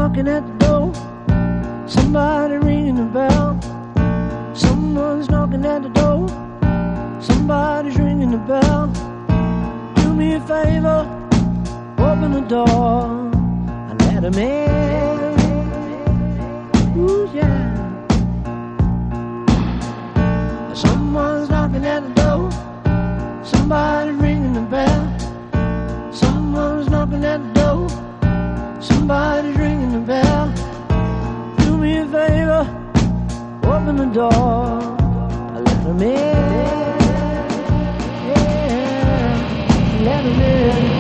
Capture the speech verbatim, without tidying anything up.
knocking at the door. Somebody ringing the bell. Someone's knocking at the door. Somebody's ringing the bell. Do me a favor, open the door and let him in. Ooh, yeah. Someone's knocking at the door. Somebody's ringing the bell. Someone's knocking at the door. Somebody's ringing the bell. Do me a favor, open the door and let him in. Yeah, let him in.